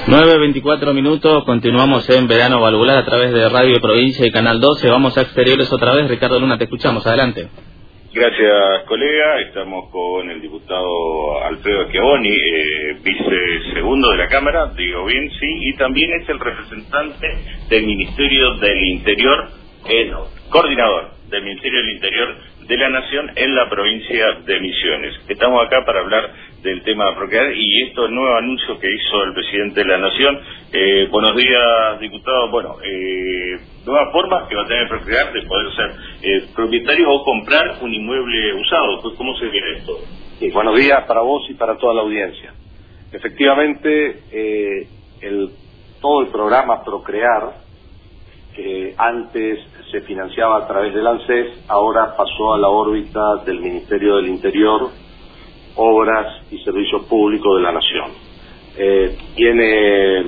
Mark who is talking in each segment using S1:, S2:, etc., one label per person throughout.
S1: 9:24, continuamos en Verano Valvular a través de Radio Provincia y Canal 12. Vamos a exteriores otra vez. Ricardo Luna, te escuchamos, adelante.
S2: Gracias, colega. Estamos con el diputado Alfredo Schiavoni, vice segundo de la Cámara, digo bien, sí, y también es el representante del Ministerio del Interior, coordinador del Ministerio del Interior de la Nación en la provincia de Misiones. Estamos acá para hablar del tema de Procrear y esto, el nuevo anuncio que hizo el presidente de la Nación. Buenos días, diputado. Bueno, nuevas formas que va a tener Procrear de poder ser propietario o comprar un inmueble usado. ¿Cómo se ve esto?
S3: Sí, buenos días para vos y para toda la audiencia. Efectivamente, todo el programa Procrear, que antes se financiaba a través del ANSES, ahora pasó a la órbita del Ministerio del Interior, Obras y Servicios Públicos de la Nación. Tiene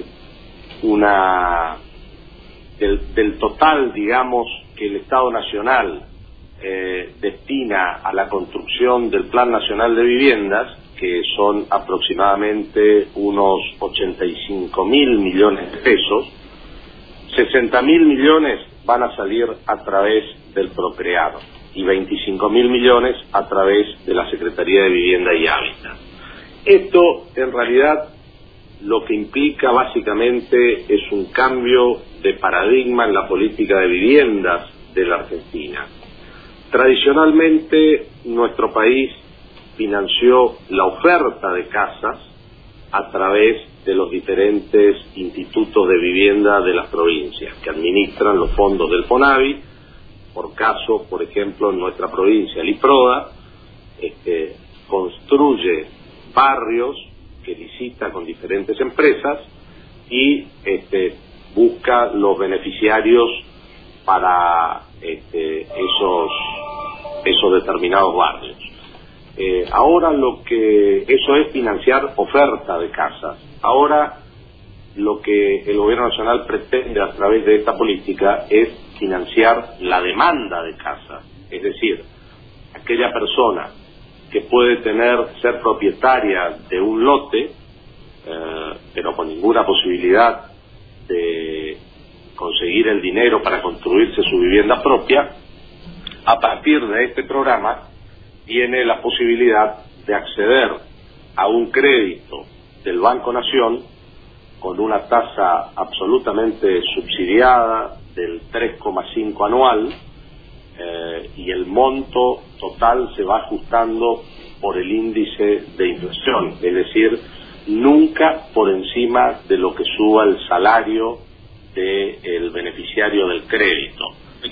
S3: del total, digamos, que el Estado Nacional destina a la construcción del Plan Nacional de Viviendas, que son aproximadamente unos 85.000 millones de pesos, 60.000 millones van a salir a través del Procrear y 25.000 millones a través de la Secretaría de Vivienda y Hábitat. Esto, en realidad, lo que implica básicamente es un cambio de paradigma en la política de viviendas de la Argentina. Tradicionalmente, nuestro país financió la oferta de casas a través de los diferentes institutos de vivienda de las provincias que administran los fondos del FONAVI. Por caso, por ejemplo, en nuestra provincia, el IPRODA construye barrios que licita con diferentes empresas y busca los beneficiarios para esos determinados barrios. Ahora eso es financiar oferta de casas. Ahora lo que el gobierno nacional pretende a través de esta política es financiar la demanda de casas, es decir, aquella persona que puede ser propietaria de un lote, pero con ninguna posibilidad de conseguir el dinero para construirse su vivienda propia. A partir de este programa tiene la posibilidad de acceder a un crédito del Banco Nación con una tasa absolutamente subsidiada del 3,5 anual, y el monto total se va ajustando por el índice de inflación, es decir, nunca por encima de lo que suba el salario del beneficiario del crédito.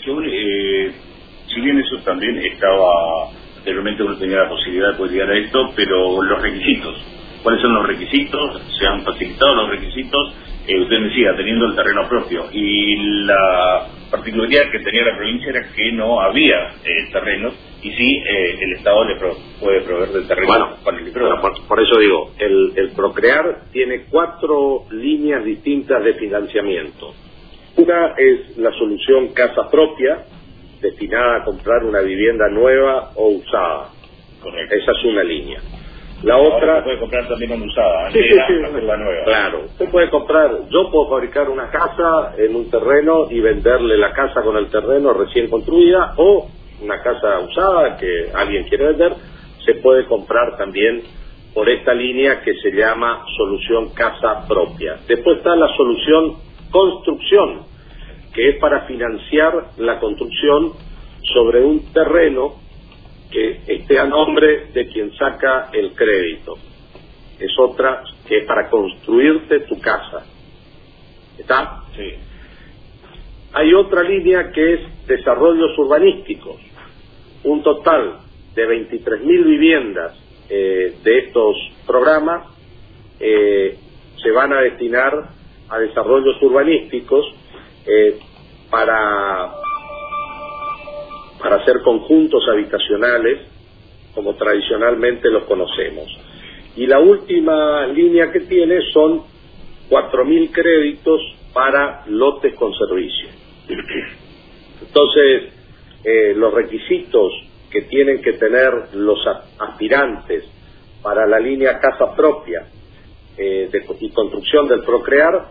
S2: Si bien eso también estaba, anteriormente uno tenía la posibilidad de poder llegar a esto, pero los requisitos, ¿cuáles son los requisitos? ¿Se han facilitado los requisitos? Usted me decía, teniendo el terreno propio, y la particularidad que tenía la provincia era que no había terrenos, y sí el Estado le puede proveer del terreno.
S3: Bueno, por eso digo, el Procrear tiene 4 líneas distintas de financiamiento. Una es la solución casa propia, destinada a comprar una vivienda nueva o usada.
S2: Correcto.
S3: Esa es una línea. La otra...
S2: Se puede comprar también una usada,
S3: sí,
S2: la nueva.
S3: Claro, usted puede yo puedo fabricar una casa en un terreno y venderle la casa con el terreno recién construida, o una casa usada que alguien quiere vender, se puede comprar también por esta línea que se llama solución casa propia. Después está la solución construcción, que es para financiar la construcción sobre un terreno que esté a nombre de quien saca el crédito. Es otra que es para construirte tu casa. ¿Está?
S2: Sí.
S3: Hay otra línea que es desarrollos urbanísticos. Un total de 23.000 viviendas de estos programas se van a destinar a desarrollos urbanísticos para hacer conjuntos habitacionales como tradicionalmente los conocemos. Y la última línea que tiene son 4.000 créditos para lotes con servicio. Entonces, los requisitos que tienen que tener los aspirantes para la línea casa propia y construcción del Procrear,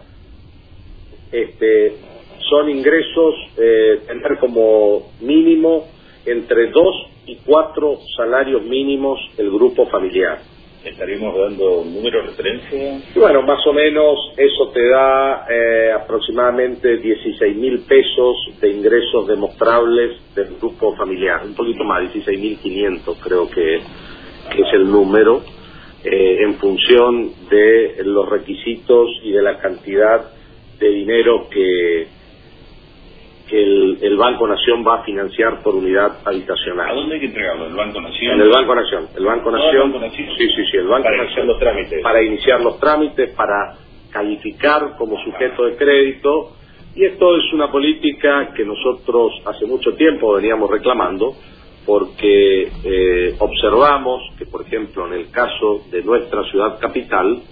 S3: son ingresos, tener como mínimo entre 2 y 4 salarios mínimos el grupo familiar.
S2: ¿Estaríamos dando un número de referencia?
S3: Y bueno, más o menos eso te da aproximadamente 16.000 pesos de ingresos demostrables del grupo familiar. Un poquito más, 16.500 creo que es el número, en función de los requisitos y de la cantidad de dinero que el Banco Nación va a financiar por unidad habitacional.
S2: ¿A dónde hay que entregarlo? ¿El Banco Nación?
S3: En el Banco Nación. El Banco Nación. Sí, el Banco
S2: para
S3: Nación.
S2: Iniciar los trámites.
S3: Para iniciar los trámites, para calificar como sujeto de crédito. Y esto es una política que nosotros hace mucho tiempo veníamos reclamando, porque observamos que, por ejemplo, en el caso de nuestra ciudad capital,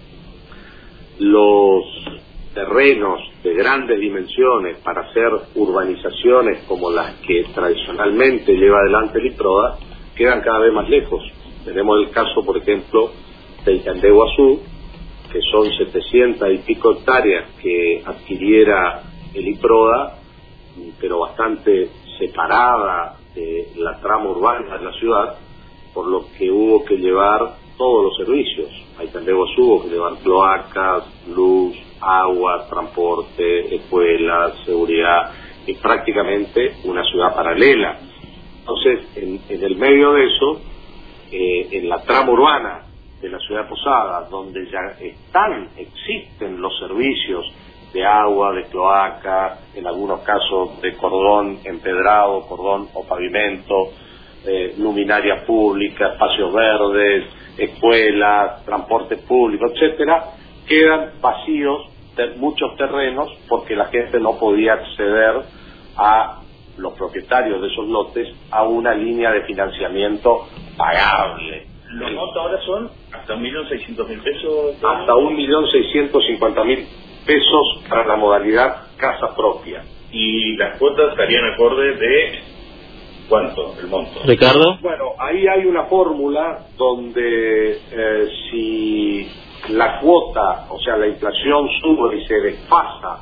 S3: los terrenos de grandes dimensiones para hacer urbanizaciones como las que tradicionalmente lleva adelante el IPRODA quedan cada vez más lejos. Tenemos el caso, por ejemplo, de Itandeguazú, que son 700 y pico hectáreas que adquiriera el IPRODA, pero bastante separada de la trama urbana de la ciudad, por lo que hubo que llevar todos los servicios. A Itandeguazú hubo que llevar cloacas, luz, agua, transporte, escuelas, seguridad, y prácticamente una ciudad paralela. Entonces, en el medio de eso, en la trama urbana de la ciudad de Posadas, donde ya existen los servicios de agua, de cloaca, en algunos casos de cordón empedrado, cordón o pavimento, luminaria pública, espacios verdes, escuelas, transporte público, etcétera, quedan vacíos muchos terrenos porque la gente no podía acceder, a los propietarios de esos lotes, a una línea de financiamiento pagable.
S2: Los montos ahora son hasta 1.600.000 pesos.
S3: Hasta 1.650.000 pesos para la modalidad casa propia.
S2: Y las cuotas estarían acorde de ¿cuánto el monto?
S1: Ricardo.
S3: Bueno, ahí hay una fórmula donde si la cuota, o sea, la inflación sube y se desfasa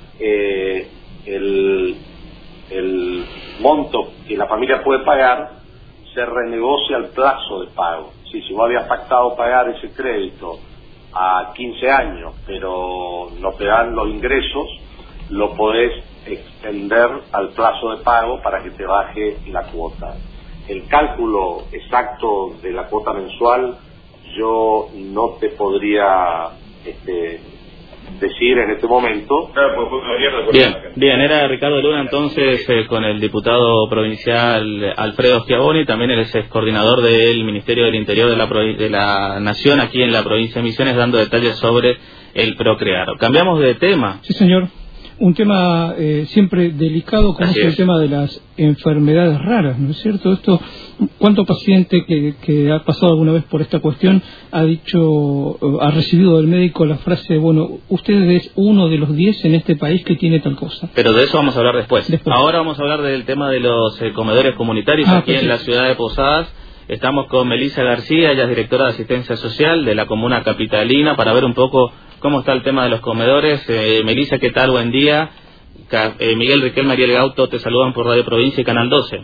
S3: el monto que la familia puede pagar, se renegocia el plazo de pago. Si vos habías pactado pagar ese crédito a 15 años, pero no te dan los ingresos, lo podés extender al plazo de pago para que te baje la cuota. El cálculo exacto de la cuota mensual yo no te podría decir en este momento.
S1: Bien, era Ricardo Luna entonces con el diputado provincial Alfredo Schiavoni, también él es coordinador del Ministerio del Interior de la Nación aquí en la provincia de Misiones, dando detalles sobre el Procrear. Cambiamos de tema.
S4: Sí, señor. Un tema siempre delicado, como es el tema de las enfermedades raras, ¿no es cierto? Esto, ¿cuánto paciente que ha pasado alguna vez por esta cuestión ha recibido del médico la frase, bueno, usted es uno de los 10 en este país que tiene tal cosa?
S1: Pero de eso vamos a hablar después. Ahora vamos a hablar del tema de los comedores comunitarios aquí en la ciudad de Posadas. Estamos con Melissa García, ella es directora de Asistencia Social de la Comuna Capitalina, para ver un poco cómo está el tema de los comedores. Melissa, ¿qué tal? Buen día. Miguel Riquelme, Ariel Gauto te saludan por Radio Provincia y Canal 12.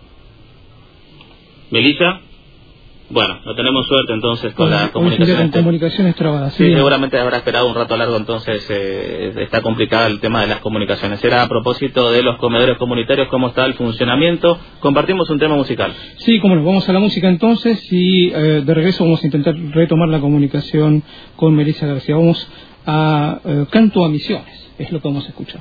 S1: Melissa. Bueno, no tenemos suerte entonces con la comunicación.
S4: Comunicaciones trabadas.
S1: Sí, seguramente habrá esperado un rato largo, entonces está complicado el tema de las comunicaciones. Era a propósito de los comedores comunitarios, cómo está el funcionamiento. Compartimos un tema musical.
S4: Sí, cómo no, vamos a la música entonces y de regreso vamos a intentar retomar la comunicación con Melissa García. Vamos a Canto a Misiones, es lo que vamos a escuchar.